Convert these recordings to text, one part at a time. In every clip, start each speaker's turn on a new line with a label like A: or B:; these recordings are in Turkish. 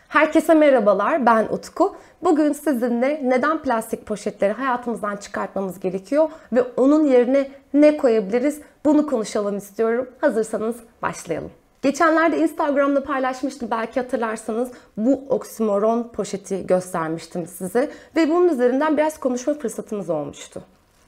A: Herkese merhabalar, ben Utku. Bugün sizinle neden plastik poşetleri hayatımızdan çıkartmamız gerekiyor ve onun yerine ne koyabiliriz bunu konuşalım istiyorum. Hazırsanız başlayalım. Geçenlerde Instagram'da paylaşmıştım, belki hatırlarsanız bu oksimoron poşeti göstermiştim size ve bunun üzerinden biraz konuşma fırsatımız olmuştu.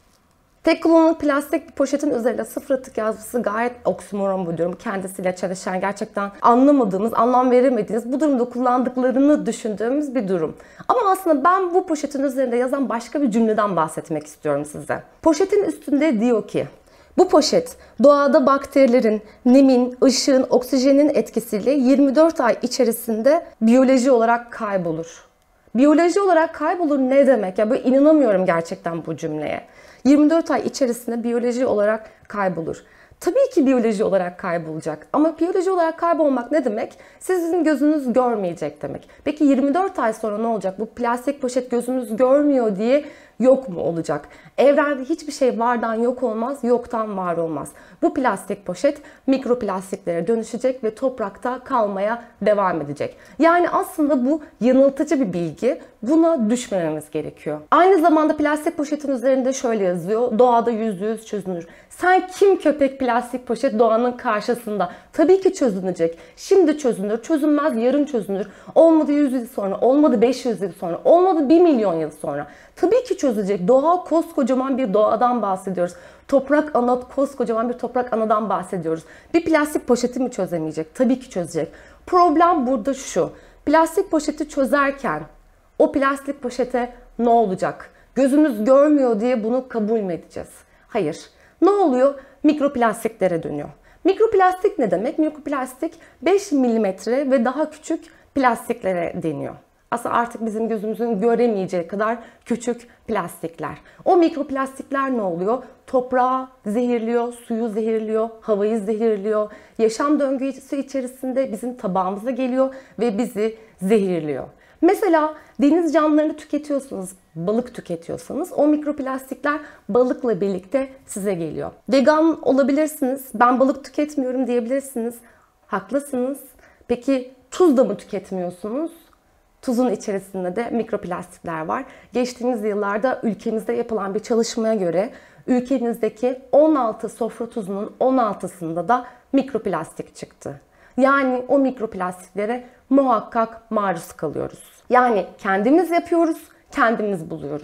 A: Tek kullanımlık plastik bir poşetin üzerinde sıfır atık yazması gayet oksimoron buluyorum. Kendisiyle çalışan, gerçekten anlamadığımız, anlam veremediğiniz, bu durumda kullandıklarını düşündüğümüz bir durum. Ama aslında ben bu poşetin üzerinde yazan başka bir cümleden bahsetmek istiyorum size. Poşetin üstünde diyor ki, bu poşet doğada bakterilerin, nemin, ışığın, oksijenin etkisiyle 24 ay içerisinde biyoloji olarak kaybolur. Biyoloji olarak kaybolur ne demek? Ya böyle inanamıyorum gerçekten bu cümleye. 24 ay içerisinde biyoloji olarak kaybolur. Tabii ki biyoloji olarak kaybolacak. Ama biyoloji olarak kaybolmak ne demek? Sizin gözünüz görmeyecek demek. Peki 24 ay sonra ne olacak? Bu plastik poşet gözümüz görmüyor diye yok mu olacak? Evrende hiçbir şey vardan yok olmaz, yoktan var olmaz. Bu plastik poşet mikroplastiklere dönüşecek ve toprakta kalmaya devam edecek. Yani aslında bu yanıltıcı bir bilgi. Buna düşmememiz gerekiyor. Aynı zamanda plastik poşetin üzerinde şöyle yazıyor. Doğada %100 çözünür. Sen kim köpek plastik poşet doğanın karşısında? Tabii ki çözünecek. Şimdi çözünür, çözünmez yarın çözünür. Olmadı 100 yıl sonra, olmadı 500 yıl sonra, olmadı 1 milyon yıl sonra. Tabii ki çözülecek. Doğa koskocaman bir doğadan bahsediyoruz. Toprak ana, koskocaman bir toprak anadan bahsediyoruz. Bir plastik poşeti mi çözemeyecek? Tabii ki çözecek. Problem burada şu. Plastik poşeti çözerken o plastik poşete ne olacak? Gözümüz görmüyor diye bunu kabul mü edeceğiz? Hayır. Ne oluyor? Mikroplastiklere dönüyor. Mikroplastik ne demek? Mikroplastik 5 milimetre ve daha küçük plastiklere deniyor. Aslında artık bizim gözümüzün göremeyeceği kadar küçük plastikler. O mikroplastikler ne oluyor? Toprağı zehirliyor, suyu zehirliyor, havayı zehirliyor. Yaşam döngüsü içerisinde bizim tabağımıza geliyor ve bizi zehirliyor. Mesela deniz canlılarını tüketiyorsunuz, balık tüketiyorsanız o mikroplastikler balıkla birlikte size geliyor. Vegan olabilirsiniz, ben balık tüketmiyorum diyebilirsiniz. Haklısınız. Peki tuz da mı tüketmiyorsunuz? Tuzun içerisinde de mikroplastikler var. Geçtiğimiz yıllarda ülkemizde yapılan bir çalışmaya göre ülkemizdeki 16 sofra tuzunun 16'sında da mikroplastik çıktı. Yani o mikroplastiklere muhakkak maruz kalıyoruz. Yani kendimiz yapıyoruz, kendimiz buluyoruz.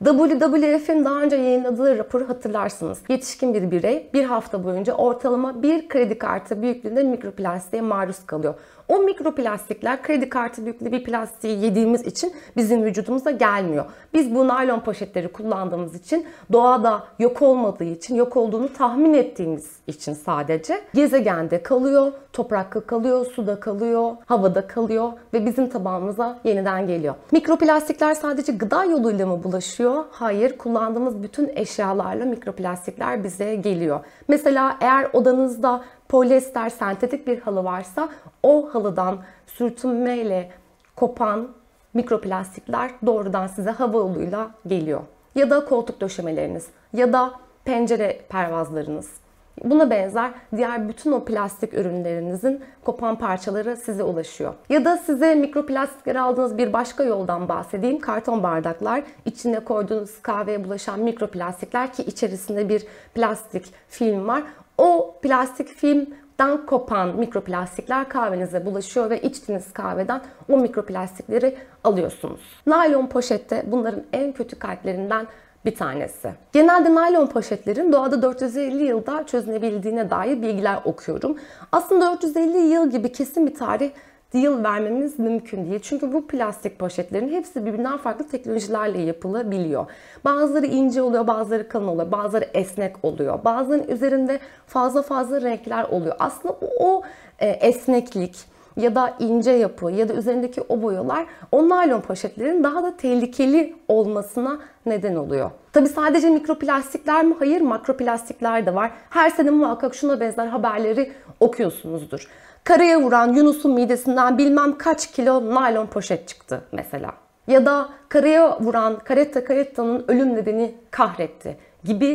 A: WWF'in daha önce yayınladığı raporu hatırlarsınız. Yetişkin bir birey bir hafta boyunca ortalama bir kredi kartı büyüklüğünde mikroplastiğe maruz kalıyor. O mikroplastikler kredi kartı büyüklüğü bir plastiği yediğimiz için bizim vücudumuza gelmiyor. Biz bu naylon poşetleri kullandığımız için, doğada yok olmadığı için, yok olduğunu tahmin ettiğimiz için sadece gezegende kalıyor, toprakta kalıyor, suda kalıyor, havada kalıyor ve bizim tabağımıza yeniden geliyor. Mikroplastikler sadece gıda yoluyla mı bulaşıyor? Hayır, kullandığımız bütün eşyalarla mikroplastikler bize geliyor. Mesela eğer odanızda polyester sentetik bir halı varsa o halıdan sürtünmeyle kopan mikroplastikler doğrudan size hava yoluyla geliyor. Ya da koltuk döşemeleriniz ya da pencere pervazlarınız. Buna benzer diğer bütün o plastik ürünlerinizin kopan parçaları size ulaşıyor. Ya da size mikroplastikleri aldığınız bir başka yoldan bahsedeyim. Karton bardaklar, içine koyduğunuz kahveye bulaşan mikroplastikler ki içerisinde bir plastik film var. O plastik filmden kopan mikroplastikler kahvenize bulaşıyor ve içtiğiniz kahveden o mikroplastikleri alıyorsunuz. Naylon poşette bunların en kötü kalplerinden bir tanesi. Genelde naylon poşetlerin doğada 450 yılda çözünebildiğine dair bilgiler okuyorum. Aslında 450 yıl gibi kesin bir tarih yıl vermemiz mümkün değil. Çünkü bu plastik poşetlerin hepsi birbirinden farklı teknolojilerle yapılabiliyor. Bazıları ince oluyor, bazıları kalın oluyor, bazıları esnek oluyor. Bazılarının üzerinde fazla renkler oluyor. Aslında o esneklik ya da ince yapı ya da üzerindeki o boyalar o naylon poşetlerin daha da tehlikeli olmasına neden oluyor. Tabii sadece mikroplastikler mi? Hayır, makroplastikler de var. Her sene muhakkak şuna benzer haberleri okuyorsunuzdur. Karaya vuran Yunus'un midesinden bilmem kaç kilo naylon poşet çıktı mesela. Ya da karaya vuran Caretta Caretta'nın ölüm nedeni kahretti gibi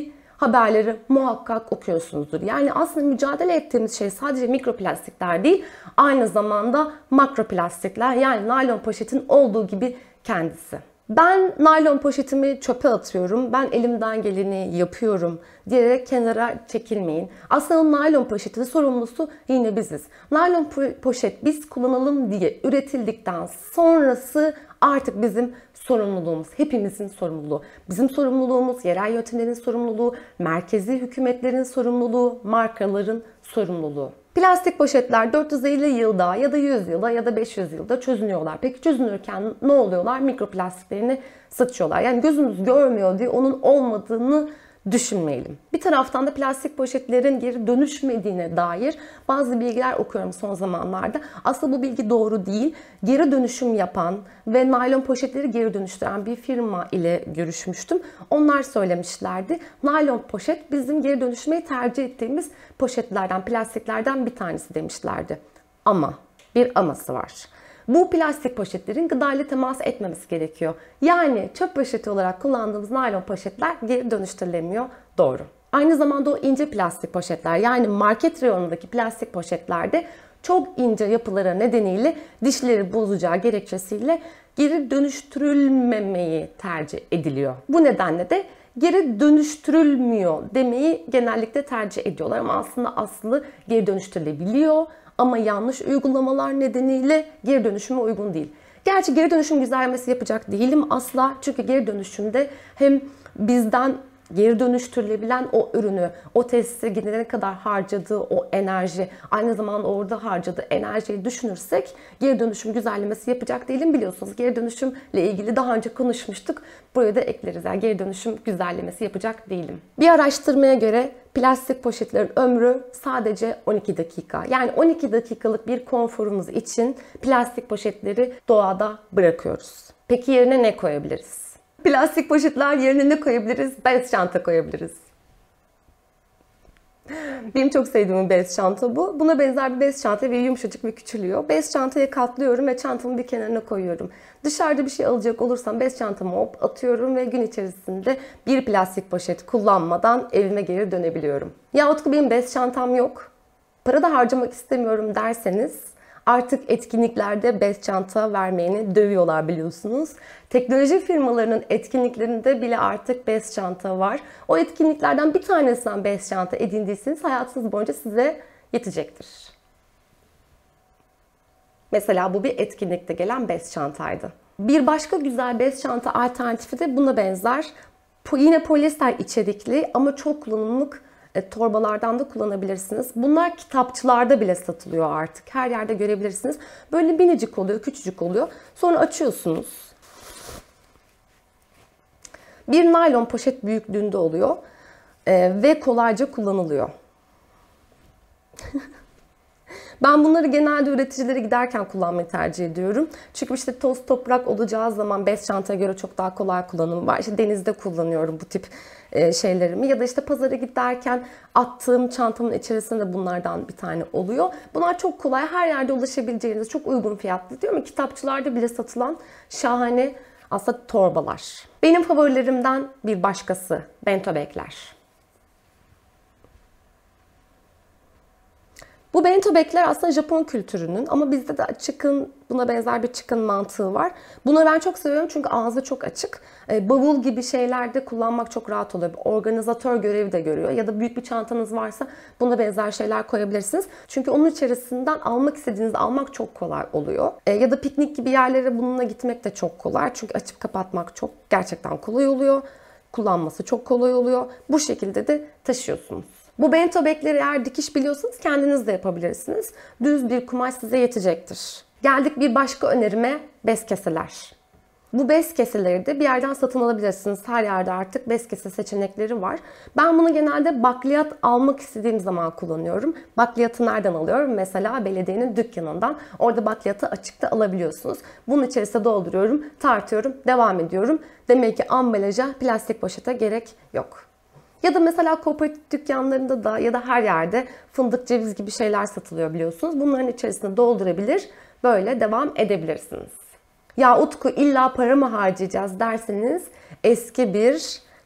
A: haberleri muhakkak okuyorsunuzdur. Yani aslında mücadele ettiğimiz şey sadece mikroplastikler değil, aynı zamanda makroplastikler, yani naylon poşetin olduğu gibi kendisi. Ben naylon poşetimi çöpe atıyorum, ben elimden geleni yapıyorum diyerek kenara çekilmeyin. Aslında o naylon poşetin sorumlusu yine biziz. Naylon poşet biz kullanalım diye üretildikten sonrası artık bizim sorumluluğumuz, hepimizin sorumluluğu. Bizim sorumluluğumuz, yerel yönetimlerin sorumluluğu, merkezi hükümetlerin sorumluluğu, markaların sorumluluğu. Plastik poşetler 450 yılda ya da 100 yılda ya da 500 yılda çözünüyorlar. Peki çözünürken ne oluyorlar? Mikroplastiklerini sıçıyorlar. Yani gözümüz görmüyor diye onun olmadığını düşünmeyelim. Bir taraftan da plastik poşetlerin geri dönüşmediğine dair bazı bilgiler okuyorum son zamanlarda. Aslında bu bilgi doğru değil. Geri dönüşüm yapan ve naylon poşetleri geri dönüştüren bir firma ile görüşmüştüm. Onlar söylemişlerdi. Naylon poşet bizim geri dönüşmeyi tercih ettiğimiz poşetlerden, plastiklerden bir tanesi demişlerdi. Ama bir aması var. Bu plastik poşetlerin gıdayla temas etmemesi gerekiyor. Yani çöp poşeti olarak kullandığımız naylon poşetler geri dönüştürülemiyor. Doğru. Aynı zamanda o ince plastik poşetler, yani market reyonundaki plastik poşetlerde çok ince yapıları nedeniyle dişleri bozacağı gerekçesiyle geri dönüştürülmemeyi tercih ediliyor. Bu nedenle de geri dönüştürülmüyor demeyi genellikle tercih ediyorlar ama aslında aslı geri dönüştürülebiliyor. Ama yanlış uygulamalar nedeniyle geri dönüşüme uygun değil. Gerçi geri dönüşüm güzellemesi yapacak değilim asla. Çünkü geri dönüşümde hem bizden geri dönüştürülebilen o ürünü, o tesise gidene kadar harcadığı o enerji, aynı zamanda orada harcadığı enerjiyi düşünürsek geri dönüşüm güzellemesi yapacak değilim. Biliyorsunuz geri dönüşümle ilgili daha önce konuşmuştuk. Buraya da ekleriz. Yani geri dönüşüm güzellemesi yapacak değilim. Bir araştırmaya göre plastik poşetlerin ömrü sadece 12 dakika. Yani 12 dakikalık bir konforumuz için plastik poşetleri doğada bırakıyoruz. Peki yerine ne koyabiliriz? Plastik poşetler yerine ne koyabiliriz? Bez çanta koyabiliriz. Benim çok sevdiğim bir bez çanta bu. Buna benzer bir bez çanta ve yumuşacık ve küçülüyor. Bez çantayı katlıyorum ve çantamın bir kenarına koyuyorum. Dışarıda bir şey alacak olursam bez çantamı hop atıyorum ve gün içerisinde bir plastik poşet kullanmadan evime geri dönebiliyorum. Ya Utku benim bez çantam yok, para da harcamak istemiyorum derseniz artık etkinliklerde bez çanta vermeyeni dövüyorlar biliyorsunuz. Teknoloji firmalarının etkinliklerinde bile artık bez çanta var. O etkinliklerden bir tanesinden bez çanta edindiyseniz hayatınız boyunca size yetecektir. Mesela bu bir etkinlikte gelen bez çantaydı. Bir başka güzel bez çanta alternatifi de buna benzer. Yine polyester içerikli ama çok kullanımlık torbalardan da kullanabilirsiniz. Bunlar kitapçılarda bile satılıyor artık. Her yerde görebilirsiniz. Böyle minicik oluyor, küçücük oluyor. Sonra açıyorsunuz. Bir naylon poşet büyüklüğünde oluyor ve kolayca kullanılıyor. Ben bunları genelde üreticilere giderken kullanmayı tercih ediyorum. Çünkü işte toz toprak olacağı zaman bez çantaya göre çok daha kolay kullanım var. İşte denizde kullanıyorum bu tip şeylerimi. Ya da işte pazara giderken attığım çantamın içerisinde bunlardan bir tane oluyor. Bunlar çok kolay, her yerde ulaşabileceğiniz, çok uygun fiyatlı diyorum ya, kitapçılarda bile satılan şahane aslında torbalar. Benim favorilerimden bir başkası bento bag'ler. Bu bento bag'ler aslında Japon kültürünün ama bizde de chicken, buna benzer bir chicken mantığı var. Bunu ben çok seviyorum çünkü ağzı çok açık. Bavul gibi şeylerde kullanmak çok rahat oluyor. Organizatör görevi de görüyor. Ya da büyük bir çantanız varsa buna benzer şeyler koyabilirsiniz. Çünkü onun içerisinden almak istediğinizi almak çok kolay oluyor. Ya da piknik gibi yerlere bununla gitmek de çok kolay. Çünkü açıp kapatmak çok gerçekten kolay oluyor. Kullanması çok kolay oluyor. Bu şekilde de taşıyorsunuz. Bu bento bag'leri eğer dikiş biliyorsanız kendiniz de yapabilirsiniz. Düz bir kumaş size yetecektir. Geldik bir başka önerime, bez keseler. Bu bez keseleri de bir yerden satın alabilirsiniz. Her yerde artık bez kese seçenekleri var. Ben bunu genelde bakliyat almak istediğim zaman kullanıyorum. Bakliyatı nereden alıyorum? Mesela belediyenin dükkanından. Orada bakliyatı açıkta alabiliyorsunuz. Bunun içerisine dolduruyorum, tartıyorum, devam ediyorum. Demek ki ambalaja, plastik poşete gerek yok. Ya da mesela kooperatif dükkanlarında da ya da her yerde fındık, ceviz gibi şeyler satılıyor biliyorsunuz. Bunların içerisine doldurabilir, böyle devam edebilirsiniz. Ya Utku illa para mı harcayacağız derseniz eski bir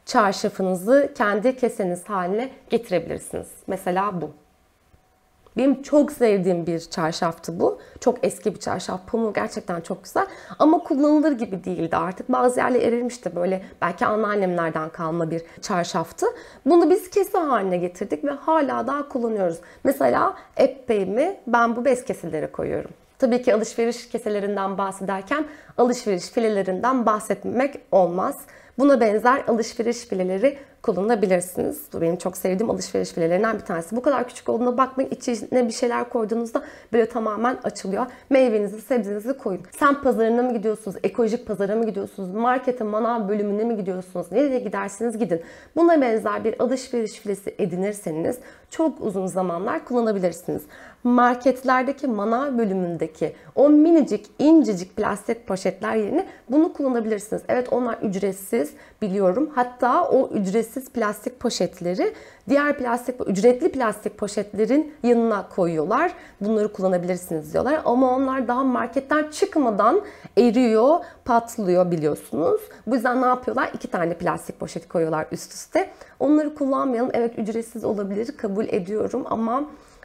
A: çarşafınızı kendi keseniz haline getirebilirsiniz. Mesela bu. Benim çok sevdiğim bir çarşaftı bu. Çok eski bir çarşaf. Pamuğu gerçekten çok güzel. Ama kullanılır gibi değildi artık. Bazı yerler erirmişti böyle. Belki anneannemlerden kalma bir çarşaftı. Bunu biz kese haline getirdik ve hala daha kullanıyoruz. Mesela epeyimi ben bu bez keselere koyuyorum. Tabii ki alışveriş keselerinden bahsederken alışveriş filelerinden bahsetmemek olmaz. Buna benzer alışveriş fileleri kullanabilirsiniz. Bu benim çok sevdiğim alışveriş filelerinden bir tanesi. Bu kadar küçük olduğuna bakmayın. İçine bir şeyler koyduğunuzda böyle tamamen açılıyor. Meyvenizi, sebzenizi koyun. Semt pazarına mı gidiyorsunuz? Ekolojik pazara mı gidiyorsunuz? Markete, manav bölümüne mi gidiyorsunuz? Nereye giderseniz gidin. Buna benzer bir alışveriş filesi edinirseniz çok uzun zamanlar kullanabilirsiniz. Marketlerdeki manav bölümündeki o minicik, incecik plastik poşetler yerine bunu kullanabilirsiniz. Evet, onlar ücretsiz biliyorum. Hatta o ücretsiz plastik poşetleri diğer ücretli plastik poşetlerin yanına koyuyorlar. Bunları kullanabilirsiniz diyorlar. Ama onlar daha marketten çıkmadan eriyor, patlıyor biliyorsunuz. Bu yüzden ne yapıyorlar? 2 tane plastik poşet koyuyorlar üst üste. Onları kullanmayalım. Evet, ücretsiz olabilir, kabul ediyorum ama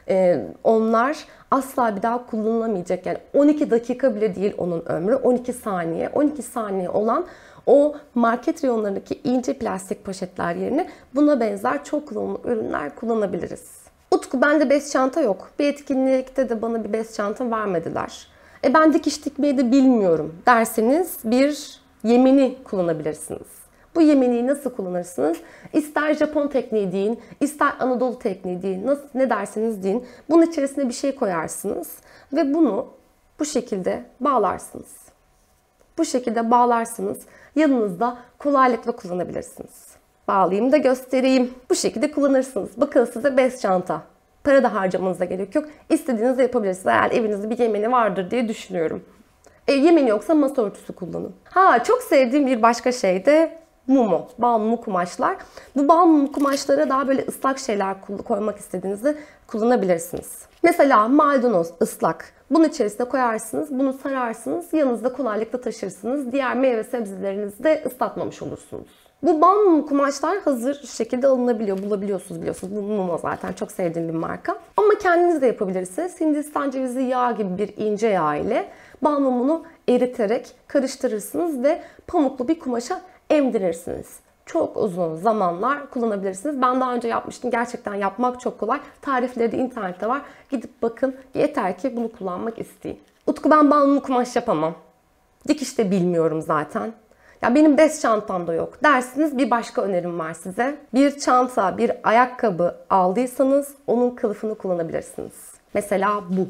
A: onlar asla bir daha kullanılamayacak. Yani 12 dakika bile değil onun ömrü. 12 saniye. 12 saniye olan o market reyonlarındaki ince plastik poşetler yerine buna benzer çok kullanımlı ürünler kullanabiliriz. Utku, bende bez çanta yok. Bir etkinlikte de bana bir bez çanta vermediler. Ben dikiş dikmeyi de bilmiyorum derseniz bir yemini kullanabilirsiniz. Bu yemeniyi nasıl kullanırsınız? İster Japon tekniği deyin, ister Anadolu tekniği deyin, ne derseniz deyin. Bunun içerisine bir şey koyarsınız ve bunu bu şekilde bağlarsınız. Bu şekilde bağlarsınız. Yanınızda kolaylıkla kullanabilirsiniz. Bağlayayım da göstereyim. Bu şekilde kullanırsınız. Bakın size bez çanta. Para da harcamanıza gerek yok. İstediğinizde yapabilirsiniz. Eğer evinizde bir yemeni vardır diye düşünüyorum. Yemeni yoksa masa örtüsü kullanın. Çok sevdiğim bir başka şey de mumu. Bal mumu kumaşlar. Bu bal mumu kumaşlara daha böyle ıslak şeyler koymak istediğinizde kullanabilirsiniz. Mesela maydanoz ıslak. Bunun içerisine koyarsınız, bunu sararsınız, yanınızda kolaylıkla taşırsınız. Diğer meyve sebzelerinizi de ıslatmamış olursunuz. Bu bal mumu kumaşlar hazır şekilde alınabiliyor, bulabiliyorsunuz biliyorsunuz. Bu Mumo zaten çok sevdiğim bir marka. Ama kendiniz de yapabilirsiniz. Hindistan cevizi yağı gibi bir ince yağ ile bal mumunu eriterek karıştırırsınız ve pamuklu bir kumaşa emdirirsiniz. Çok uzun zamanlar kullanabilirsiniz. Ben daha önce yapmıştım. Gerçekten yapmak çok kolay. Tarifleri de internette var. Gidip bakın. Yeter ki bunu kullanmak isteyin. Utku, ben bal mumu kumaş yapamam. Dikiş de bilmiyorum zaten. Ya benim bez çantam da yok dersiniz, bir başka önerim var size. Bir çanta, bir ayakkabı aldıysanız onun kılıfını kullanabilirsiniz. Mesela bu.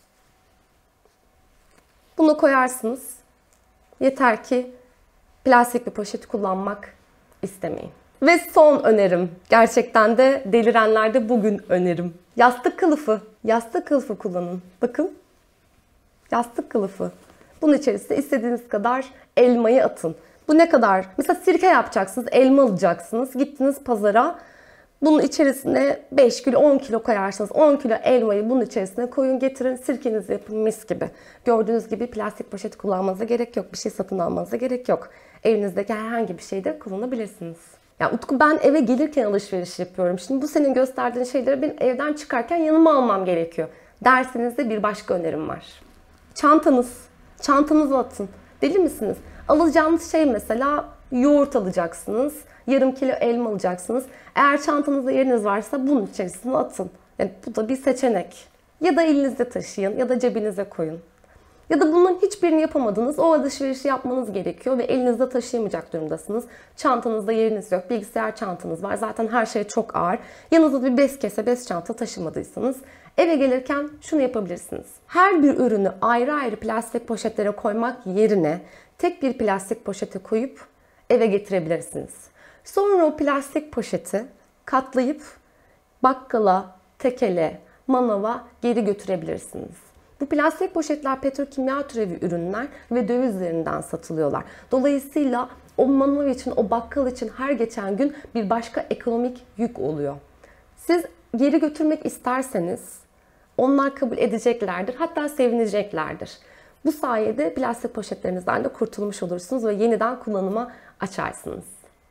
A: Bunu koyarsınız. Yeter ki plastik bir poşet kullanmak istemeyin. Ve son önerim. Gerçekten de delirenlerde bugün önerim. Yastık kılıfı. Yastık kılıfı kullanın. Bakın. Yastık kılıfı. Bunun içerisine istediğiniz kadar elmayı atın. Bu ne kadar? Mesela sirke yapacaksınız, elma alacaksınız. Gittiniz pazara. Bunun içerisine 5 kilo, 10 kilo koyarsınız. 10 kilo elmayı bunun içerisine koyun, getirin. Sirkenizi yapın mis gibi. Gördüğünüz gibi plastik poşet kullanmanıza gerek yok. Bir şey satın almanıza gerek yok. Evinizdeki herhangi bir şeyde kullanabilirsiniz. Ya Utku, ben eve gelirken alışveriş yapıyorum. Şimdi bu senin gösterdiğin şeyleri ben evden çıkarken yanıma almam gerekiyor. Dersinizde bir başka önerim var. Çantanız. Çantanızı atın. Deli misiniz? Alacağınız şey mesela yoğurt alacaksınız. Yarım kilo elma alacaksınız. Eğer çantanızda yeriniz varsa bunun içerisine atın. Yani bu da bir seçenek. Ya da elinizde taşıyın ya da cebinize koyun. Ya da bunların hiçbirini yapamadınız. O alışverişi yapmanız gerekiyor ve elinizde taşıyamayacak durumdasınız. Çantanızda yeriniz yok. Bilgisayar çantanız var. Zaten her şey çok ağır. Yanınızda bir bez kese, bez çanta taşımadıysanız eve gelirken şunu yapabilirsiniz. Her bir ürünü ayrı ayrı plastik poşetlere koymak yerine tek bir plastik poşete koyup eve getirebilirsiniz. Sonra o plastik poşeti katlayıp bakkala, tekele, manava geri götürebilirsiniz. Bu plastik poşetler petrokimya türevi ürünler ve döviz üzerinden satılıyorlar. Dolayısıyla o manav için, o bakkal için her geçen gün bir başka ekonomik yük oluyor. Siz geri götürmek isterseniz onlar kabul edeceklerdir, hatta sevineceklerdir. Bu sayede plastik poşetlerinizden de kurtulmuş olursunuz ve yeniden kullanıma açarsınız.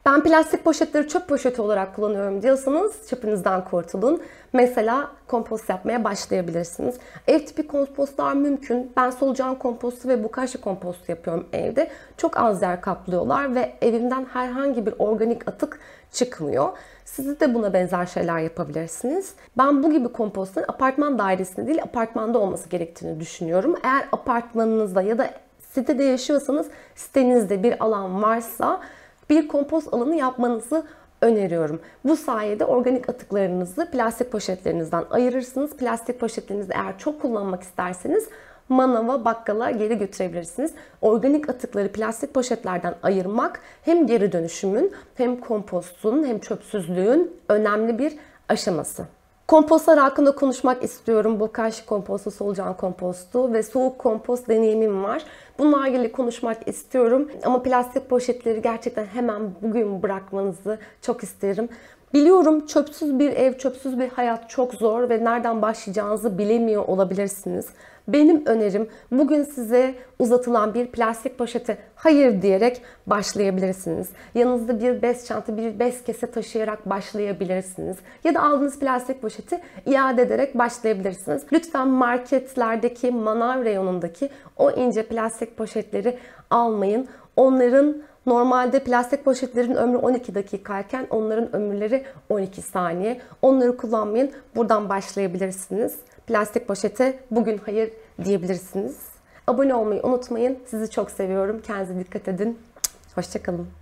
A: Ben plastik poşetleri çöp poşeti olarak kullanıyorum diyorsanız çöpünüzden kurtulun. Mesela kompost yapmaya başlayabilirsiniz. Ev tipi kompostlar mümkün. Ben solucan kompostu ve bokashi kompostu yapıyorum evde. Çok az yer kaplıyorlar ve evimden herhangi bir organik atık çıkmıyor. Siz de buna benzer şeyler yapabilirsiniz. Ben bu gibi kompostların apartman dairesinde değil, apartmanda olması gerektiğini düşünüyorum. Eğer apartmanınızda ya da sitede yaşıyorsanız, sitenizde bir alan varsa bir kompost alanı yapmanızı öneriyorum. Bu sayede organik atıklarınızı plastik poşetlerinizden ayırırsınız. Plastik poşetlerinizi eğer çok kullanmak isterseniz manava, bakkala geri götürebilirsiniz. Organik atıkları plastik poşetlerden ayırmak hem geri dönüşümün, hem kompostun, hem çöpsüzlüğün önemli bir aşaması. Kompostlar hakkında konuşmak istiyorum. Bokashi kompostu, solucan kompostu ve soğuk kompost deneyimim var. Bunlarla ilgili konuşmak istiyorum. Ama plastik poşetleri gerçekten hemen bugün bırakmanızı çok isterim. Biliyorum çöpsüz bir ev, çöpsüz bir hayat çok zor ve nereden başlayacağınızı bilemiyor olabilirsiniz. Benim önerim bugün size uzatılan bir plastik poşete hayır diyerek başlayabilirsiniz. Yanınızda bir bez çanta, bir bez kese taşıyarak başlayabilirsiniz. Ya da aldığınız plastik poşeti iade ederek başlayabilirsiniz. Lütfen marketlerdeki, manav reyonundaki o ince plastik poşetleri almayın. Onların normalde plastik poşetlerin ömrü 12 dakikayken onların ömürleri 12 saniye. Onları kullanmayın. Buradan başlayabilirsiniz. Plastik poşete bugün hayır diyebilirsiniz. Abone olmayı unutmayın. Sizi çok seviyorum. Kendinize dikkat edin. Hoşça kalın.